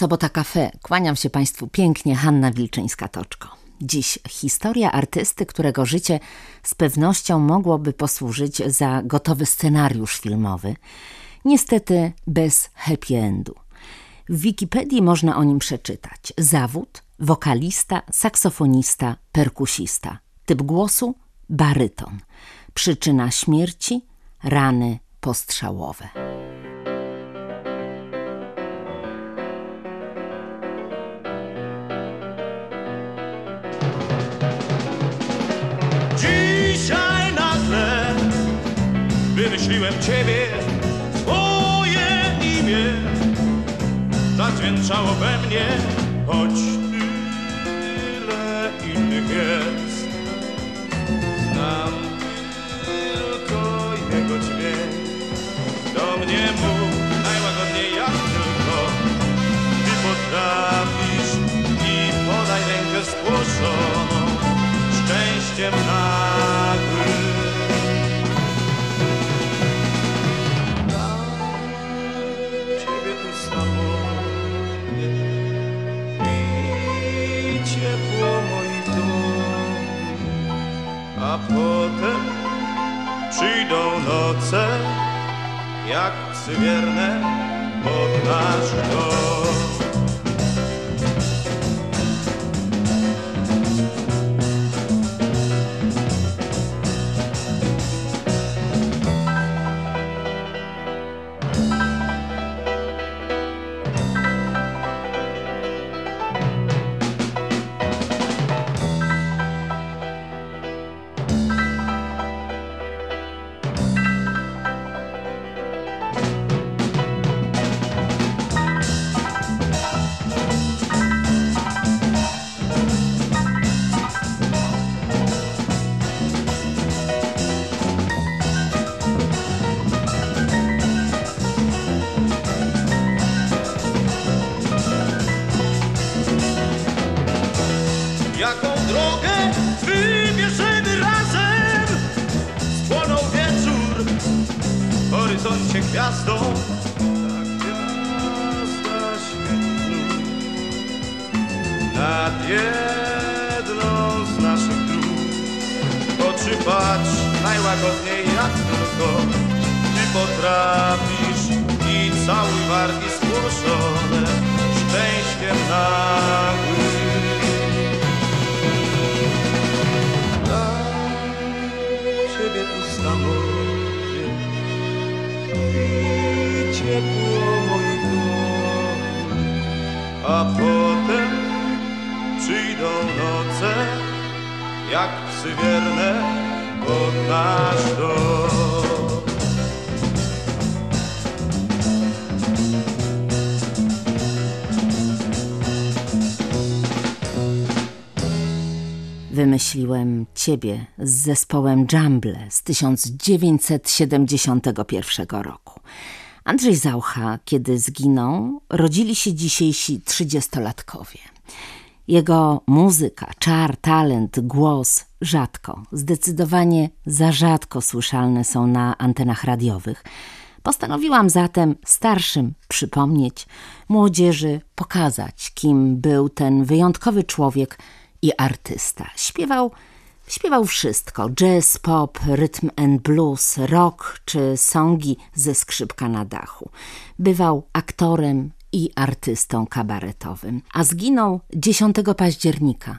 Sobota Cafe. Kłaniam się Państwu pięknie, Hanna Wilczyńska-Toczko. Dziś historia artysty, którego życie z pewnością mogłoby posłużyć za gotowy scenariusz filmowy. Niestety bez happy endu. W Wikipedii można o nim przeczytać. Zawód: wokalista, saksofonista, perkusista. Typ głosu: baryton. Przyczyna śmierci: rany postrzałowe. Dzisiaj nagle wymyśliłem Ciebie, Twoje imię zadźwięczało we mnie, choć tyle innych jest. Znam tylko jego dźwięk, do mnie mów najłagodniej jak tylko Ty potrafisz i podaj rękę spłoszoną szczęściem nagłym. Ciebie tu samotnie i ciepło moich dłoni, a potem przyjdą noce jak psy wierne pod nasz dom. Jaką drogę wybierzemy razem? Spłonął wieczór w horyzoncie gwiazdą, ta gwiazda świetlu nad jedną z naszych dróg. Oczy patrz najłagodniej jak tylko Ty potrafisz i całuj wargi spłoszone szczęściem nagłym. Ciebie tu samotnie i ciepło moich dłoni, a potem przyjdą noce jak psy wierne pod nasz dom. Wymyśliłem Ciebie z zespołem Jumble z 1971 roku. Andrzej Zaucha, kiedy zginął, rodzili się dzisiejsi 30-latkowie. Jego muzyka, czar, talent, głos rzadko, zdecydowanie za rzadko słyszalne są na antenach radiowych. Postanowiłam zatem starszym przypomnieć, młodzieży pokazać, kim był ten wyjątkowy człowiek i artysta. Śpiewał wszystko: jazz, pop, rytm and blues, rock czy songi ze skrzypka na dachu. Bywał aktorem i artystą kabaretowym, a zginął 10 października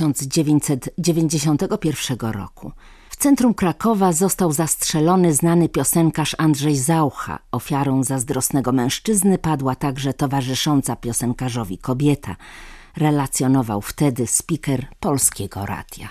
1991 roku. W centrum Krakowa został zastrzelony znany piosenkarz Andrzej Zaucha. Ofiarą zazdrosnego mężczyzny padła także towarzysząca piosenkarzowi kobieta. Relacjonował wtedy spiker Polskiego Radia.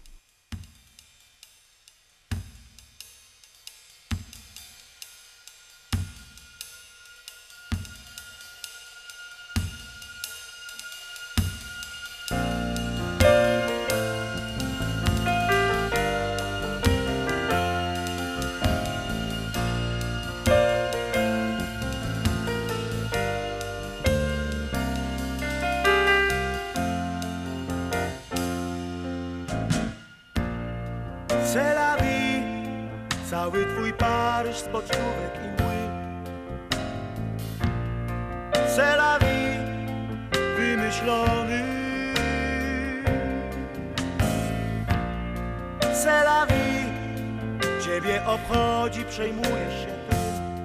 C'est la vie, cały twój Paryż z pocztówek i mły. C'est la vie, wymyślony. C'est la vie, ciebie obchodzi, przejmujesz się tym.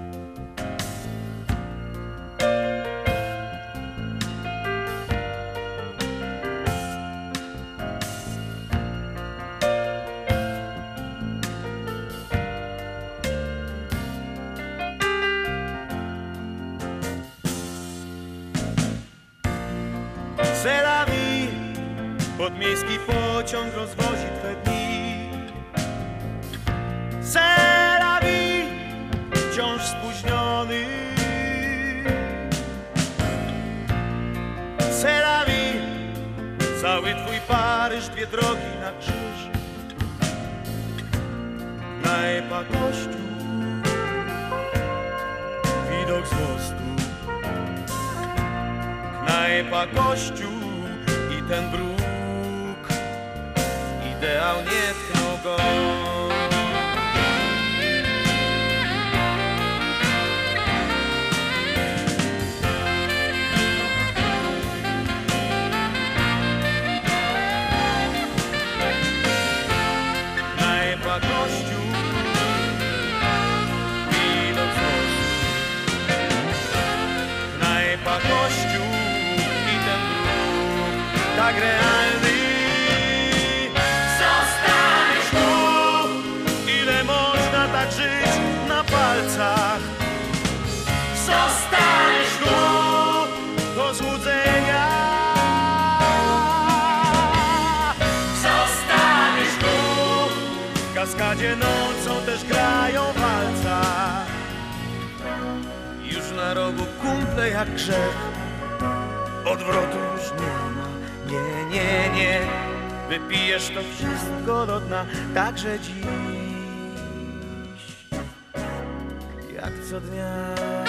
C'est la vie, podmiejski pociąg rozwozi twe dni. C'est la vie, wciąż spóźniony. C'est la vie, cały twój Paryż, dwie drogi na krzyż. Knajpa, kościół, widok z mostu. Knajpa, kościół i ten bruk, ideał nie tknął go. Knajpa, kościół, widok z mostu. Knajpa, kościół, tak realny. Zostaniesz tu, ile można tak żyć na palcach. Zostaniesz tu, do złudzenia. Zostaniesz tu, w kaskadzie nocą też grają walca. Już na rogu kumple jak grzech, odwrotu już nie ma. Nie, nie, nie, wypijesz to wszystko do dna, także dziś, jak co dnia.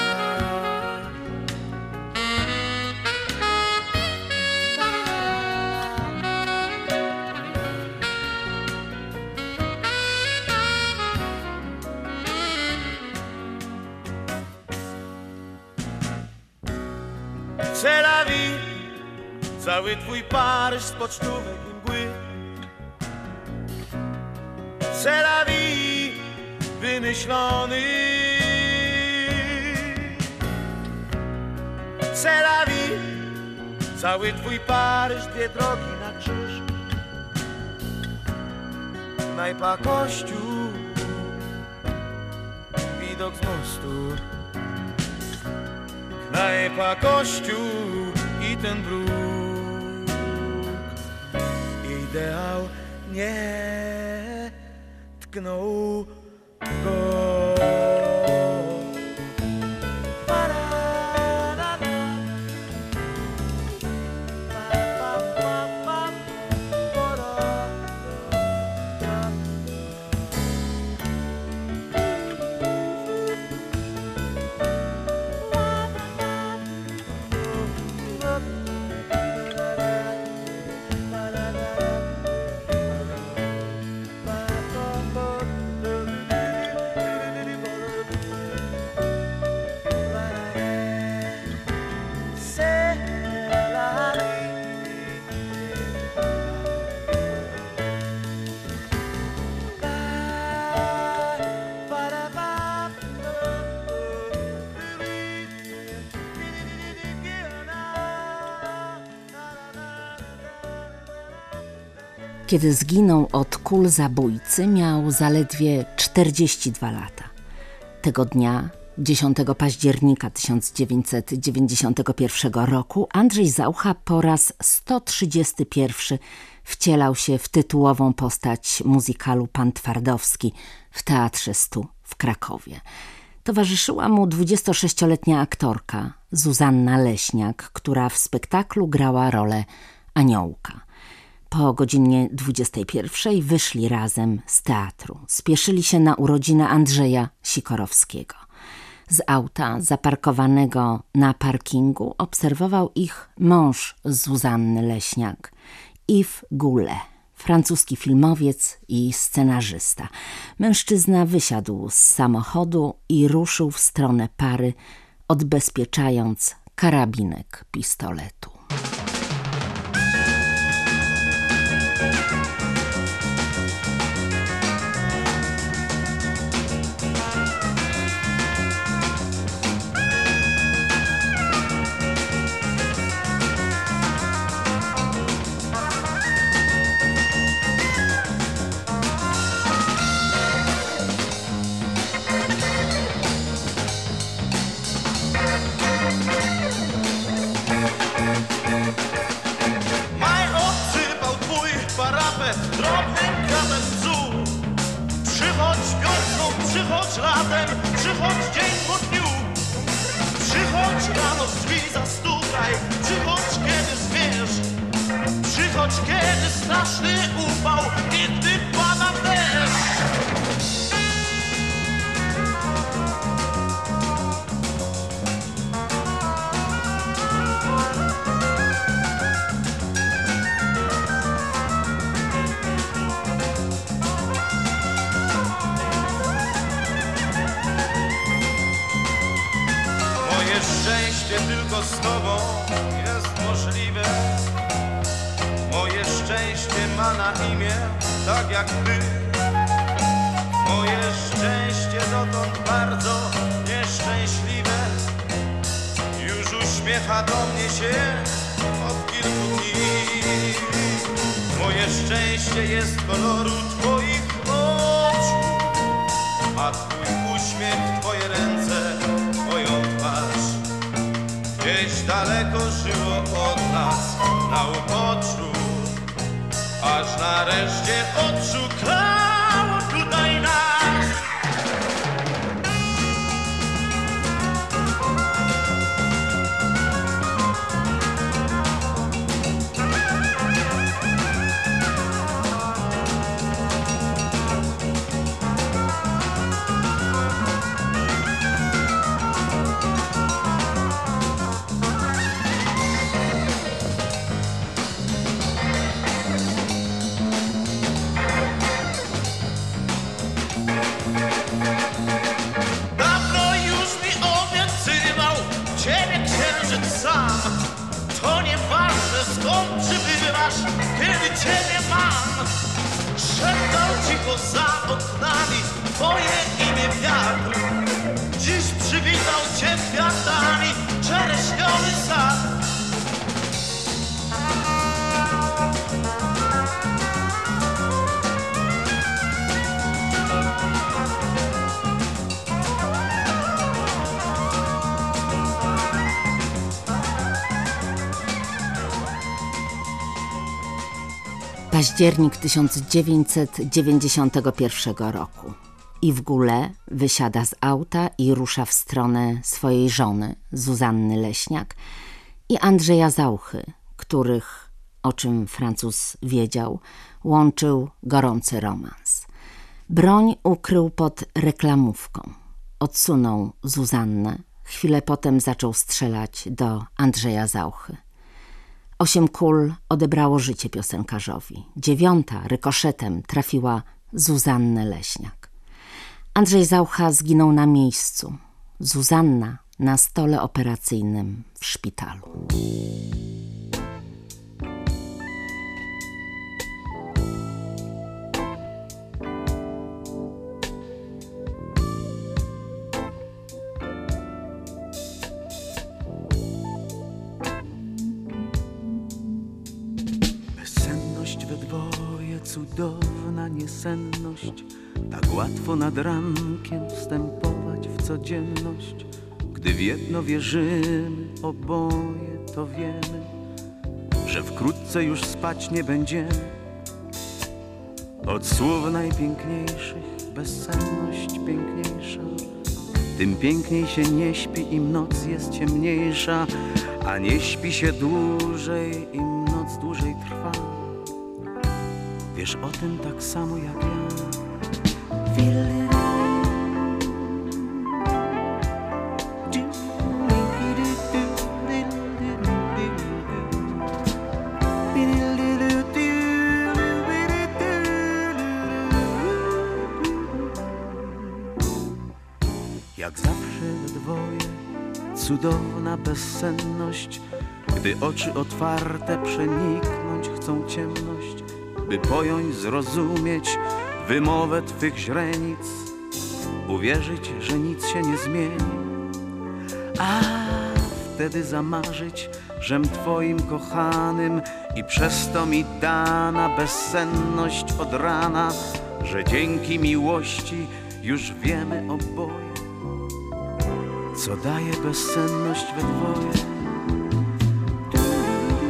C'est la vie, cały twój Paryż z pocztówek i mgły. C'est la vie, wymyślony. C'est la vie, cały twój Paryż, dwie drogi na krzyż. Knajpa, kościół, widok z mostu. Knajpa, kościół i ten bruk, ideał nie tknął go. Kiedy zginął od kul zabójcy, miał zaledwie 42 lata. Tego dnia, 10 października 1991 roku, Andrzej Zaucha po raz 131 wcielał się w tytułową postać muzykalu Pan Twardowski w Teatrze Stu w Krakowie. Towarzyszyła mu 26-letnia aktorka Zuzanna Leśniak, która w spektaklu grała rolę aniołka. Po godzinie 21 wyszli razem z teatru. Spieszyli się na urodziny Andrzeja Sikorowskiego. Z auta zaparkowanego na parkingu obserwował ich mąż Zuzanny Leśniak, Yves Goulet, francuski filmowiec i scenarzysta. Mężczyzna wysiadł z samochodu i ruszył w stronę pary, odbezpieczając karabinek pistoletu. Maj odsypał twój parapet drobnym kwiatem bzu. Przychodź wiosną, przychodź latem, przychodź dzień po dniu. Przychodź rano, w drzwi zastukaj, przychodź kiedy zmierz. Przychodź kiedy straszny upał i gdy pada deszcz. Szczęście tylko z tobą jest możliwe. Moje szczęście ma na imię tak jak ty. Moje szczęście dotąd bardzo nieszczęśliwe. Już uśmiecha do mnie się od kilku dni. Moje szczęście jest koloru twoich oczu, a twój uśmiech, twoje ręce, twoją twarz. Gdzieś daleko żyło od nas na uboczu, aż nareszcie odszukało tutaj nas. To nieważne skąd przybywasz, kiedy ciebie mam. Szeptał cicho za oknami twoje imię wiatr. Dziś przywitał cię kwiatami czereśniowy sad. Październik 1991 roku. I w ogóle wysiada z auta i rusza w stronę swojej żony, Zuzanny Leśniak, i Andrzeja Zauchy, których, o czym Francuz wiedział, łączył gorący romans. Broń ukrył pod reklamówką. Odsunął Zuzannę. Chwilę potem zaczął strzelać do Andrzeja Zauchy. 8 kul odebrało życie piosenkarzowi. 9 rykoszetem trafiła Zuzannę Leśniak. Andrzej Zaucha zginął na miejscu. Zuzanna na stole operacyjnym w szpitalu. Cudowna niesenność, tak łatwo nad rankiem wstępować w codzienność. Gdy w jedno wierzymy, oboje to wiemy, że wkrótce już spać nie będziemy. Od słów najpiękniejszych bezsenność piękniejsza. Tym piękniej się nie śpi, im noc jest ciemniejsza, a nie śpi się dłużej, im noc dłużej trwa. Wiesz o tym tak samo jak ja. Jak zawsze we dwoje, cudowna bezsenność, gdy oczy otwarte przeniknąć chcą ciemność, by pojąć, zrozumieć wymowę twych źrenic, uwierzyć, że nic się nie zmieni, a wtedy zamarzyć, żem twoim kochanym i przez to mi dana bezsenność od rana, że dzięki miłości już wiemy oboje, co daje bezsenność we dwoje.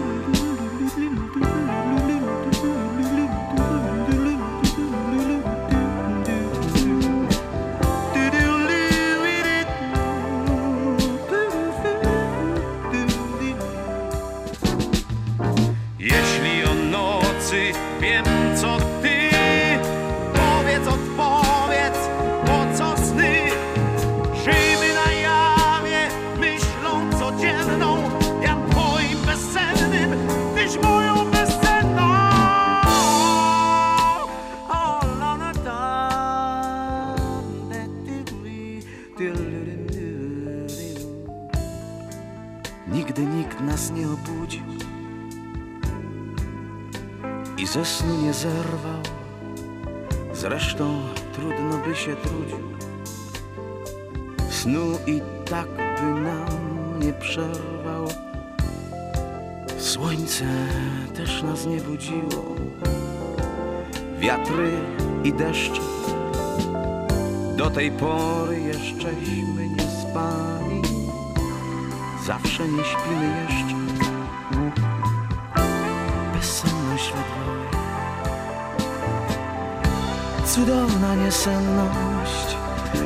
nas nie obudził i ze snu nie zerwał. Zresztą trudno by się trudził, snu i tak by nam nie przerwał. Słońce też nas nie budziło, wiatry i deszcze. Do tej pory jeszcześmy nie spali, zawsze nie śpimy jeszcze. Bezsenność we dwoje, cudowna niesenność.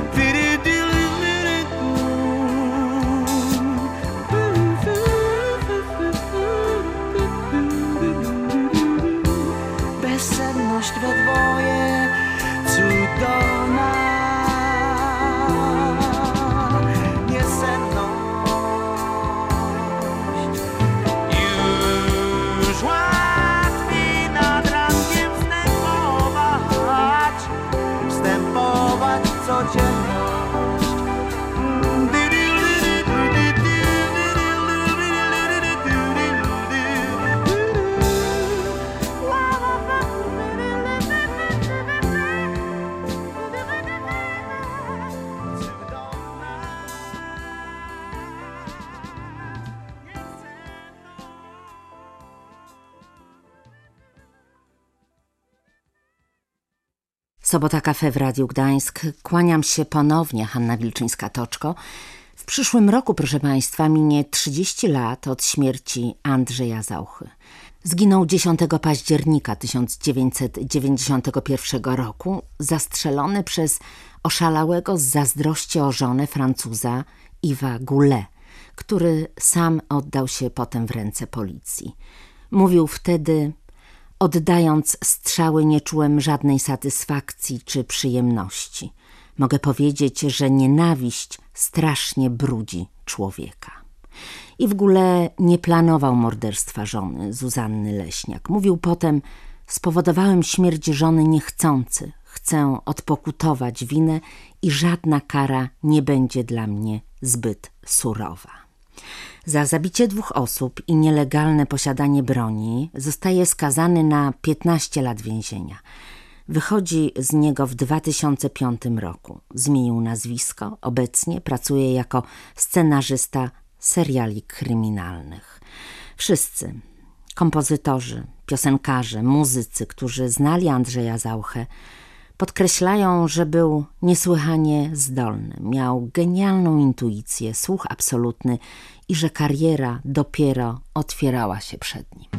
Bezsenność we dwoje, cudowna niesenność. Już łatwiej nad rankiem wstępować w codzienność. Sobota Cafe w Radiu Gdańsk. Kłaniam się ponownie, Hanna Wilczyńska-Toczko. W przyszłym roku, proszę Państwa, minie 30 lat od śmierci Andrzeja Zauchy. Zginął 10 października 1991 roku, zastrzelony przez oszalałego z zazdrości o żonę Francuza Yves'a Goulet, który sam oddał się potem w ręce policji. Mówił wtedy: oddając strzały nie czułem żadnej satysfakcji czy przyjemności. Mogę powiedzieć, że nienawiść strasznie brudzi człowieka. I w ogóle nie planował morderstwa żony Zuzanny Leśniak. Mówił potem: spowodowałem śmierć żony niechcący. Chcę odpokutować winę i żadna kara nie będzie dla mnie zbyt surowa. Za zabicie 2 osób i nielegalne posiadanie broni zostaje skazany na 15 lat więzienia. Wychodzi z niego w 2005 roku. Zmienił nazwisko, obecnie pracuje jako scenarzysta seriali kryminalnych. Wszyscy kompozytorzy, piosenkarze, muzycy, którzy znali Andrzeja Zauchę, podkreślają, że był niesłychanie zdolny, miał genialną intuicję, słuch absolutny i że kariera dopiero otwierała się przed nim.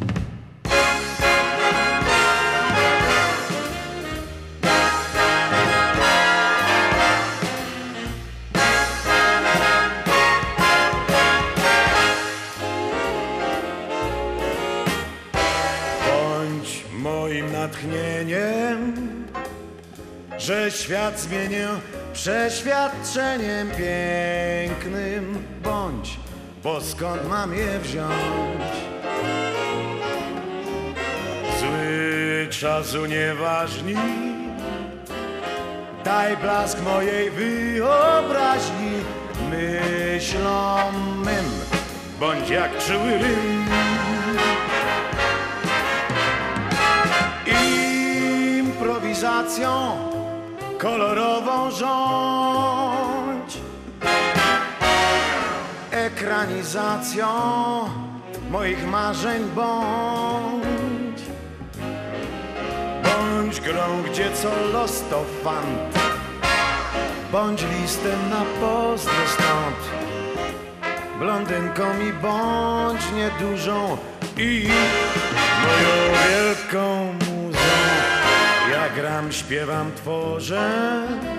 Bądź moim natchnieniem, że świat zmienię przeświadczeniem pięknym. Bądź, bo skąd mam je wziąć? Zły czasu nieważni, daj blask mojej wyobraźni. Myślom mym, bądź jak czuły rym. Improwizacją kolorową rządź, ekranizacją moich marzeń bądź. Bądź grą, gdzie co los to fant, bądź listem na pozdro stąd. Blondynką mi bądź niedużą i moją wielką muzą. Ja gram, śpiewam, tworzę,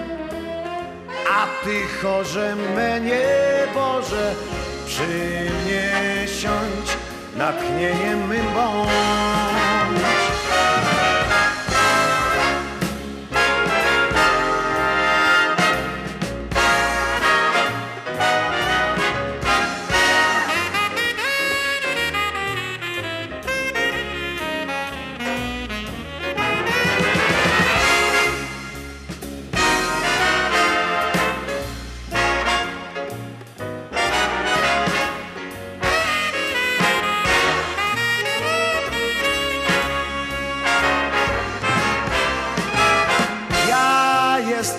a ty chorze mnie Boże, przy mnie siądź, natchnieniem mym bądź.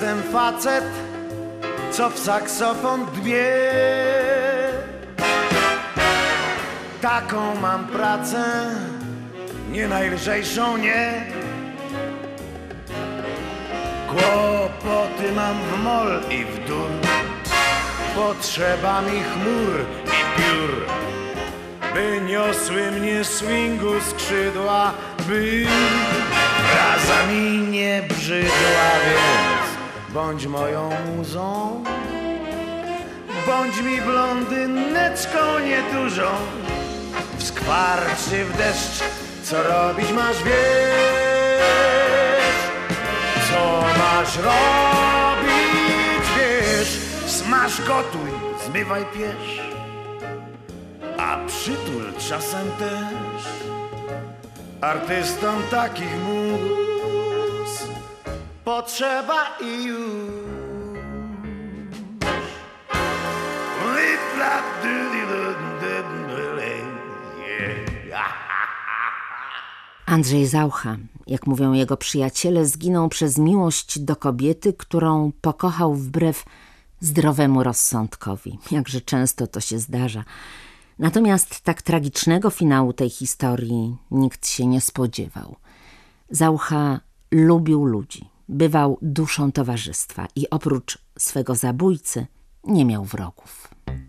jestem facet, co w saksofon dbie. Taką mam pracę, nie najlżejszą, nie. Kłopoty mam w mol i w dur, potrzeba mi chmur i piór, by niosły mnie swingu skrzydła, by fraza mi nie brzydła, więc bądź moją muzą, bądź mi blondyneczką niedużą. W skwar czy w deszcz, co robić masz, wiesz, co masz robić, wiesz. Smaż, gotuj, zmywaj, piesz, a przytul czasem też. Artystom takich mus potrzeba i już. Andrzej Zaucha, jak mówią jego przyjaciele, zginął przez miłość do kobiety, którą pokochał wbrew zdrowemu rozsądkowi. Jakże często to się zdarza. Natomiast tak tragicznego finału tej historii nikt się nie spodziewał. Zaucha lubił ludzi, bywał duszą towarzystwa i oprócz swego zabójcy nie miał wrogów.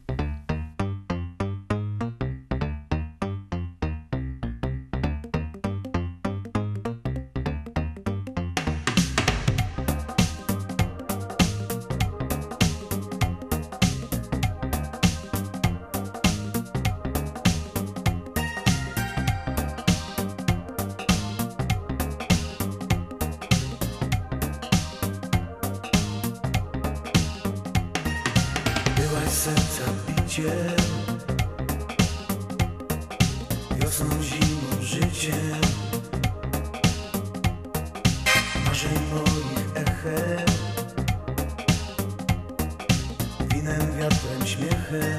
Serca bicie, wiosną, zimą, życiem, marzeń moich echem, winem, wiatrem, śmiechem.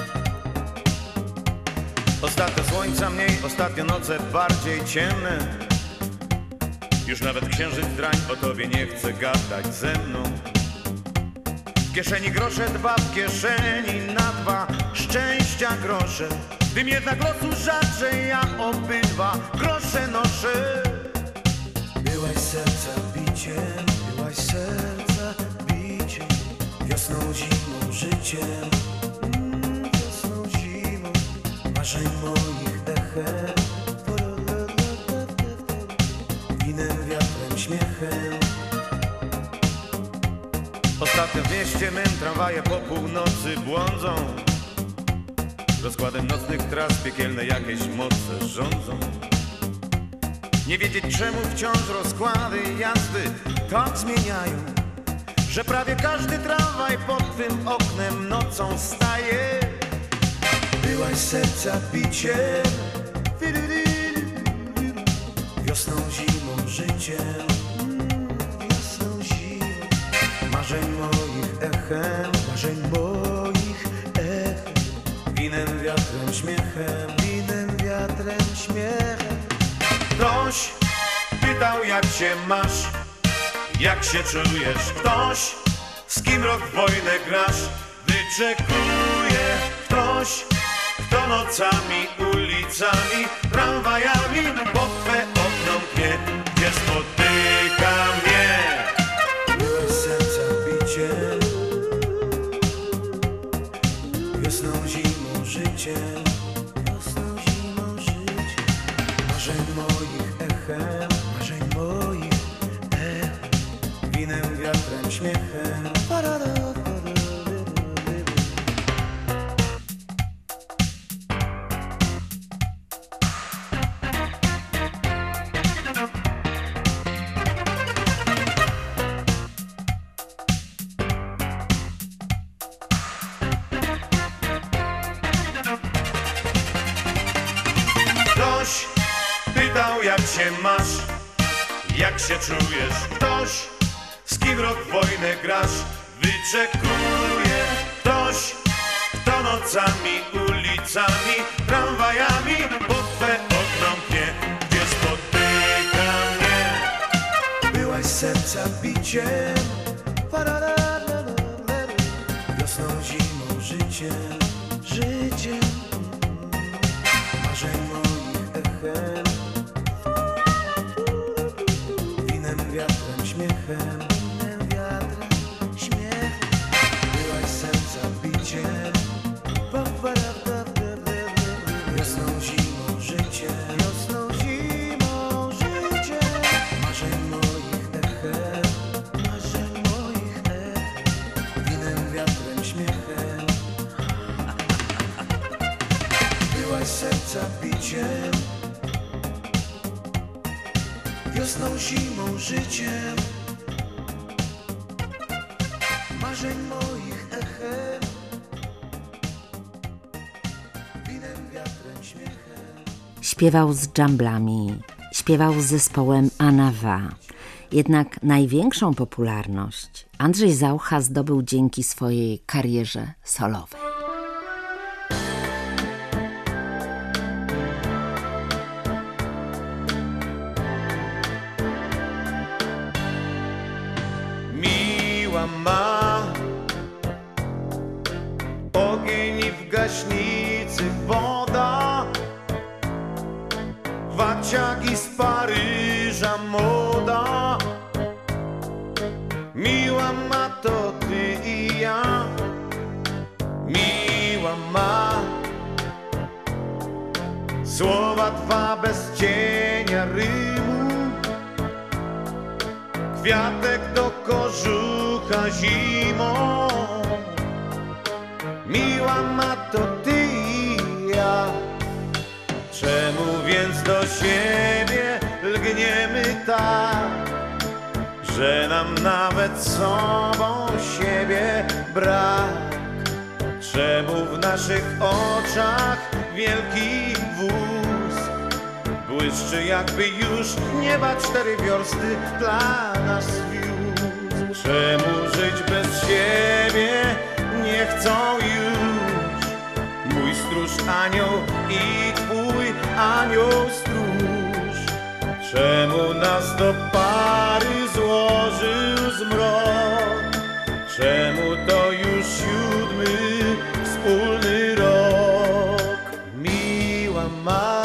Ostatnio słońca mniej, ostatnio noce bardziej ciemne. Już nawet księżyc drań o tobie nie chce gadać ze mną. W kieszeni grosze dwa, w kieszeni na dwa, szczęścia grosze. Tym jednak losu rzadrzej ja obydwa grosze noszę. Byłaś serca biciem, byłaś serca biciem, wiosną, zimą, życiem, wiosną, zimą, marzeń moich echem, winem, wiatrem, śmiechem. Ostatnio w mieście mym tramwaje po północy błądzą. Rozkładem nocnych tras piekielne jakieś moce rządzą. Nie wiedzieć czemu wciąż rozkłady jazdy tak zmieniają, że prawie każdy tramwaj pod twym oknem nocą staje. Byłaś serca biciem, wiosną, zimą, życiem, wiosną, zimą, marzeń moich echem, marzeń moich echem, winem, wiatrem, śmiechem, winem, wiatrem, śmiechem. Ktoś pytał jak się masz, jak się czujesz. Ktoś z kim rok w wojnę grasz, wyczekuje. Ktoś kto nocami, ulicami, tramwajami pod twe okno mnie, gdzie spotyka mnie. Byłeś serca biciem, wiosną, zimą, życiem, wiosną, zimą, życiem, marzeń moich echem, marzeń moich echem, winem, wiatrem, śmiechem. Ktoś pytał jak się masz, jak się czujesz. Ktoś z kim rok w wojnę grasz, wyczekuje. Ktoś kto nocami, ulicami, tramwajami pod twe okno mnie, gdzie spotyka mnie. Byłaś serca biciem, wiosną, zimą, życiem, marzeń moich echem, winem, wiatrem, śmiechem. Śpiewał z dżamblami, śpiewał z zespołem Anawa. Jednak największą popularność Andrzej Zaucha zdobył dzięki swojej karierze solowej. Miła ma ogień i w gaśnicy woda, waciaki z Paryża moda. Miła ma to ty i ja, miła ma słowa dwa bez cienia rymu, kwiatek do kożucha zimą. Miła ma to ty i ja. Czemu więc do siebie lgniemy tak, że nam nawet sobą siebie brak? Czemu w naszych oczach wielki wóz błyszczy, jakby już nieba 4 wiorsty dla nas wiózł? Czemu żyć bez siebie nie chcą już mój stróż anioł i twój anioł stróż? Czemu nas do pary złożył zmrok? Czemu to już 7. wspólny rok? Miła ma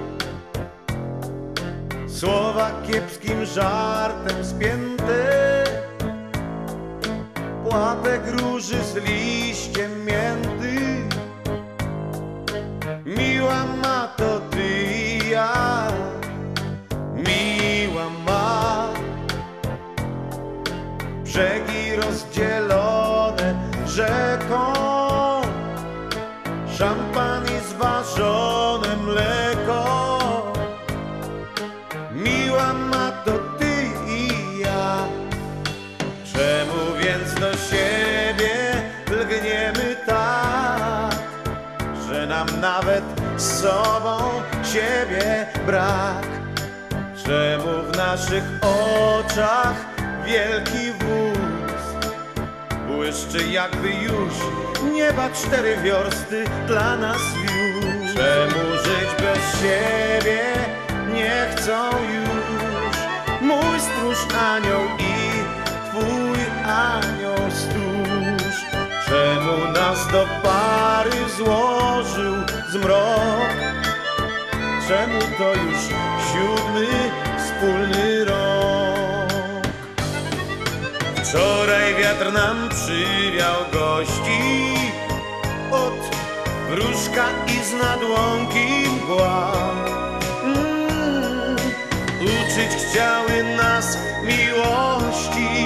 słowa kiepskim żartem spięte, płatek róży z liściem mięty. Miła ma to ty i ja, miła ma brzegi rozdzielone rzeką, szampan i zważone mleko. Miła ma to ty i ja. Czemu więc do siebie lgniemy tak, że nam nawet z sobą siebie brak? Czemu w naszych oczach wielki wóz błyszczy, jakby już nieba 4 wiorsty dla nas wiózł? Czemu żyć bez siebie nie chcą już mój stróż anioł i twój anioł stróż? Czemu nas do pary złożył zmrok? Czemu to już 7. wspólny rok? Wczoraj wiatr nam przywiał gości, od wróżka i z nadłąki mgła. Uczyć chciały nas miłości,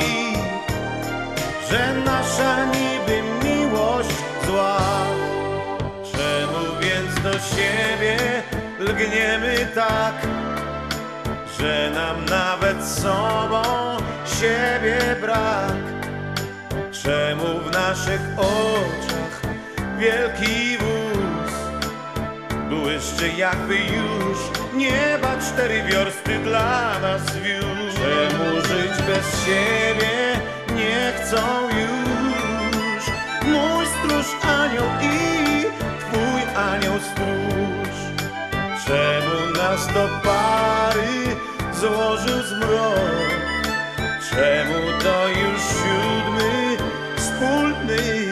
że nasza niby miłość zła. Czemu więc do siebie lgniemy tak, że nam nawet sobą siebie brak? Czemu w naszych oczach wielki wóz błyszczy, jakby już nieba 4 wiorsty dla nas wiózł? Czemu żyć bez siebie nie chcą już mój stróż anioł i twój anioł stróż? Czemu nas do pary złożył zmrok? Czemu to już 7. wspólny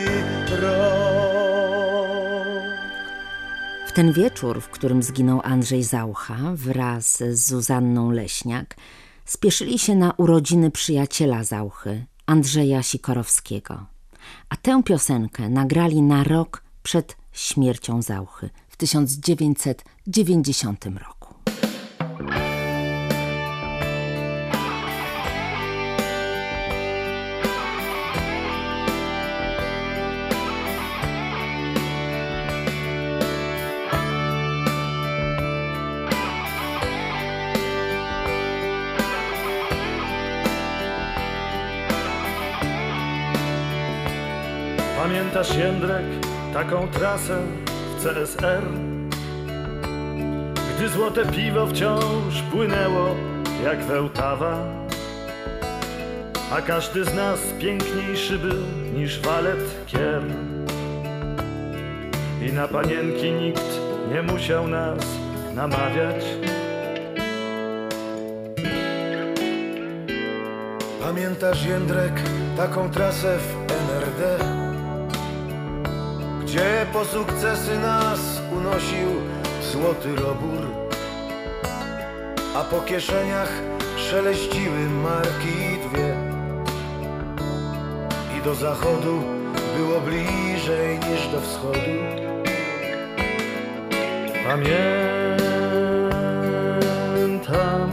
rok? W ten wieczór, w którym zginął Andrzej Zaucha wraz z Zuzanną Leśniak, spieszyli się na urodziny przyjaciela Zauchy, Andrzeja Sikorowskiego. A tę piosenkę nagrali na rok przed śmiercią Zauchy w 1990 roku. Pamiętasz, Jędrek, taką trasę w CSR? Gdy złote piwo wciąż płynęło jak Wełtawa, a każdy z nas piękniejszy był niż walet Kier. I na panienki nikt nie musiał nas namawiać. Pamiętasz, Jędrek, taką trasę w NRD, gdzie po sukcesy nas unosił złoty robór, a po kieszeniach szeleściły marki dwie. I do zachodu było bliżej niż do wschodu. Pamiętam,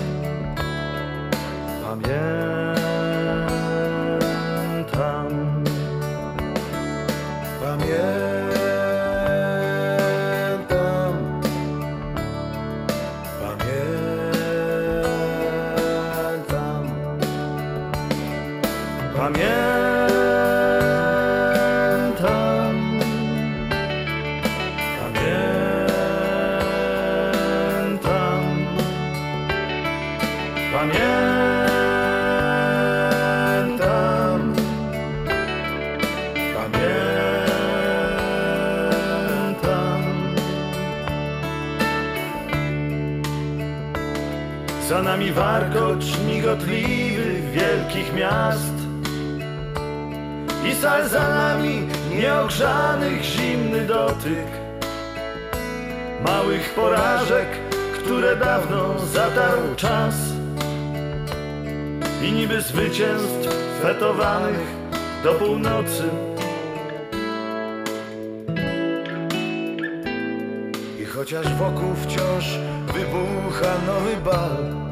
za nami warkocz migotliwy wielkich miast i sal za nami nieogrzanych zimny dotyk małych porażek, które dawno zatarł czas, i niby zwycięstw fetowanych do północy. I chociaż wokół wciąż wybucha nowy bal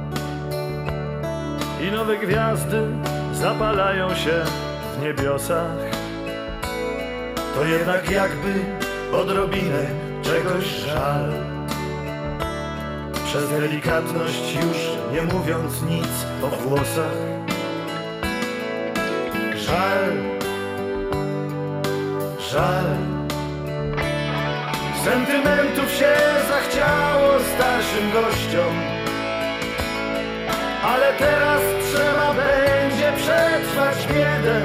i nowe gwiazdy zapalają się w niebiosach, to jednak jakby odrobinę czegoś żal. Przez delikatność już nie mówiąc nic o włosach. Żal, żal. Sentymentów się zachciało starszym gościom, ale teraz trzeba będzie przetrwać biedę,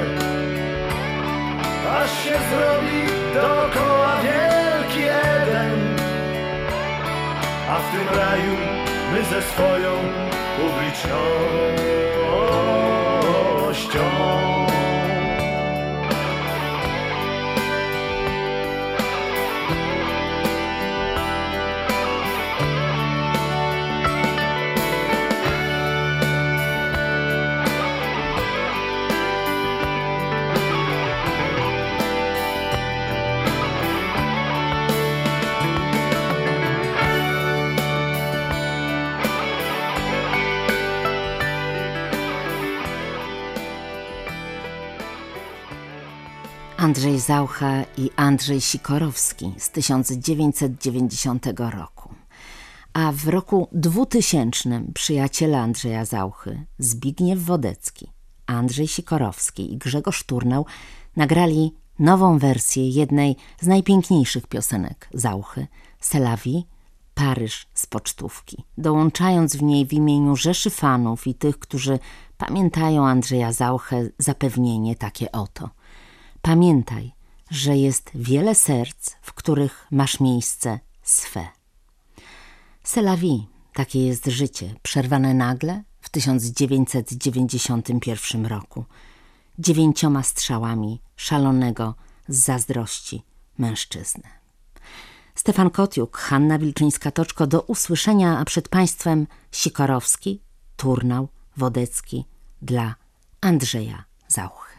aż się zrobi dookoła wielki Eden. A w tym raju my ze swoją publicznością. Andrzej Zaucha i Andrzej Sikorowski z 1990 roku. A w roku 2000 przyjaciele Andrzeja Zauchy, Zbigniew Wodecki, Andrzej Sikorowski i Grzegorz Turnał nagrali nową wersję jednej z najpiękniejszych piosenek Zauchy, C'est la vie, Paryż z pocztówki, dołączając w niej w imieniu rzeszy fanów i tych, którzy pamiętają Andrzeja Zauchę, zapewnienie takie oto: pamiętaj, że jest wiele serc, w których masz miejsce swe. C'est la vie, takie jest życie, przerwane nagle w 1991 roku 9 strzałami szalonego z zazdrości mężczyzny. Stefan Kotiuk, Hanna Wilczyńska-Toczko, do usłyszenia, a przed Państwem Sikorowski, Turnał, Wodecki dla Andrzeja Zauchy.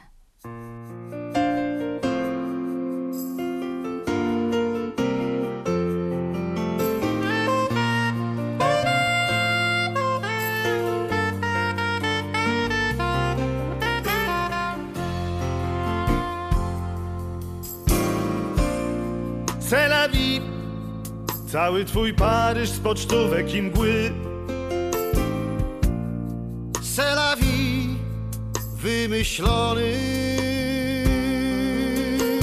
C'est la vie, cały twój Paryż z pocztówek i mgły. C'est la vie, wymyślony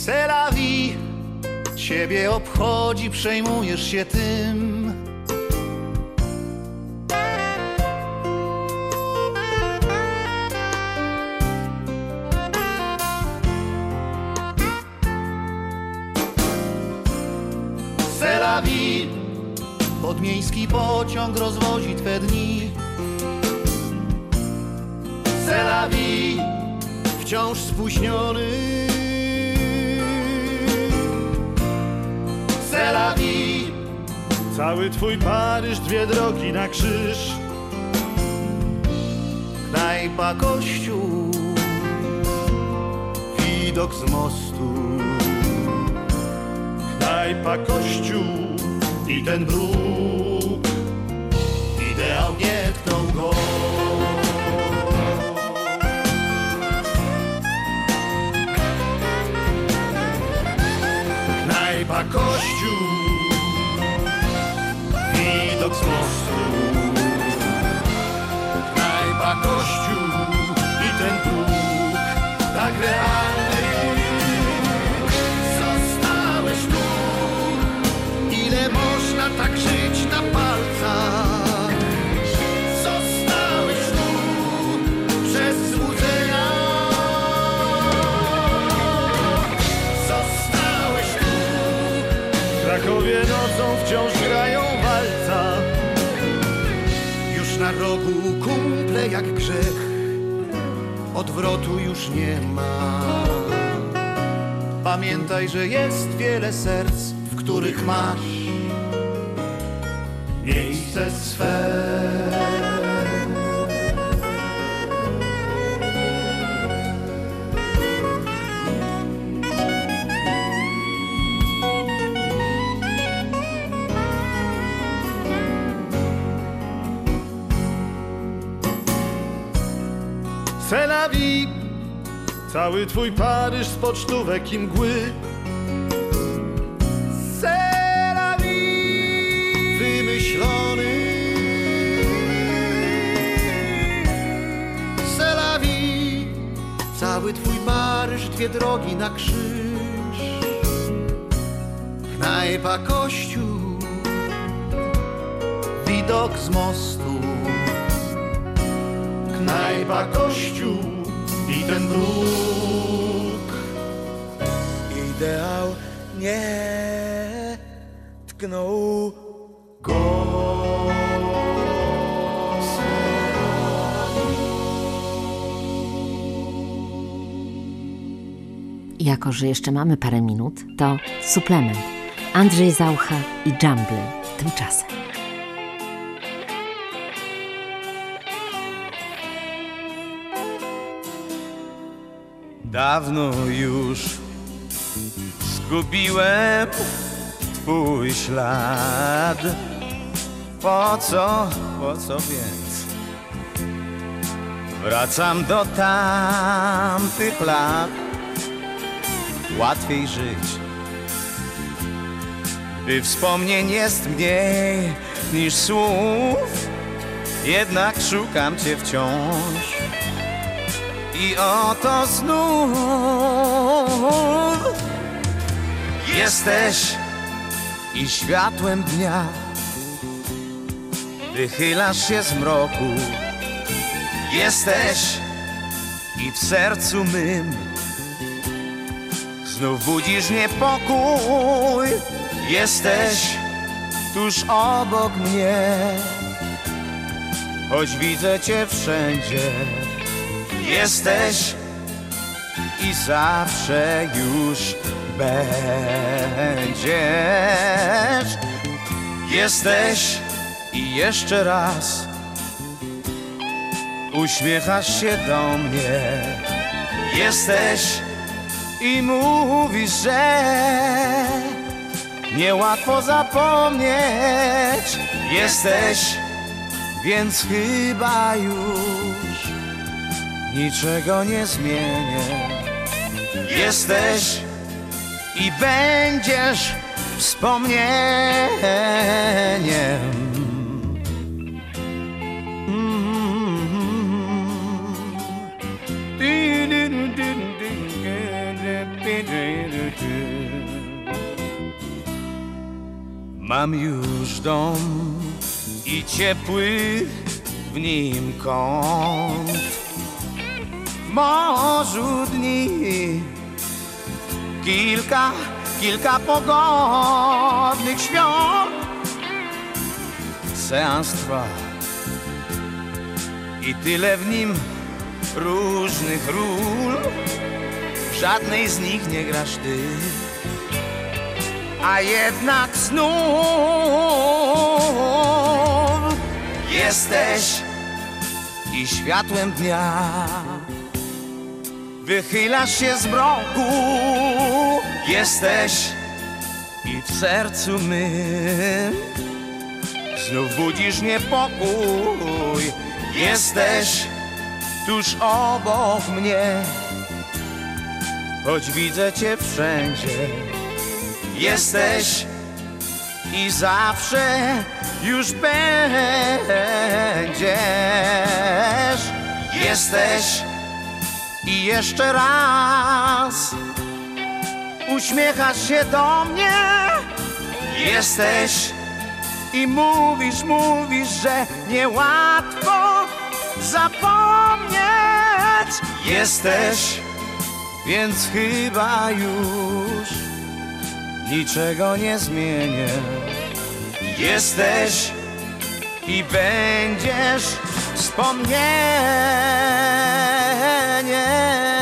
C'est la vie. Ciebie obchodzi, przejmujesz się tym. C'est la vie. Podmiejski pociąg rozwozi twe dni. C'est la vie. Wciąż spóźniony. C'est la vie. Cały twój Paryż, dwie drogi na krzyż. Knajpa, kościół, widok z mostu. Knajpa, kościół I ten bruk, ideał nie tknął go. Knajpa, kościół, widok z mostu. Knajpa, kościół i ten bruk, tak realny. Zostałeś tu. Ile można tak żyć na palcach? Zostałeś tu przez złudzenia. Zostałeś tu. w Krakowie nocą wciąż grają walca. Już na rogu kumple jak grzech. Odwrotu już nie ma. Pamiętaj, że jest wiele serc, w których masz miejsce swe. C'est la vie. Cały twój Paryż z pocztówek i mgły. C'est la vie. Wymyślony. C'est la vie. Cały twój Paryż, dwie drogi na krzyż. Knajpa, kościół, widok z mostu. Knajpa, kościół i ten bruk. Ideał nie tknął go. Jako że jeszcze mamy parę minut, to suplement. Andrzej Zaucha i Jumble tymczasem. Dawno już zgubiłem twój ślad. Po co więc wracam do tamtych lat? Łatwiej żyć, gdy wspomnień jest mniej niż słów. Jednak szukam cię wciąż. I oto znów jesteś i światłem dnia wychylasz się z mroku. Jesteś i w sercu mym znów budzisz niepokój. Jesteś tuż obok mnie, choć widzę cię wszędzie. Jesteś i zawsze już będziesz. Jesteś i jeszcze raz uśmiechasz się do mnie. Jesteś i mówisz, że niełatwo zapomnieć. Jesteś, więc chyba już niczego nie zmienię. Jesteś i będziesz wspomnieniem. Mam już dom i ciepły w nim kąt. W morzu dni kilka pogodnych świąt. Seans trwa i tyle w nim różnych ról. W żadnej z nich nie grasz ty, a jednak znów jesteś i światłem dnia wychylasz się z mroku. Jesteś i w sercu mym znów budzisz niepokój. Jesteś tuż obok mnie, choć widzę cię wszędzie. Jesteś i zawsze już będziesz. Jesteś i jeszcze raz uśmiechasz się do mnie. Jesteś i mówisz, że niełatwo zapomnieć. Jesteś, więc chyba już niczego nie zmienię. Jesteś i będziesz wspomnieniem.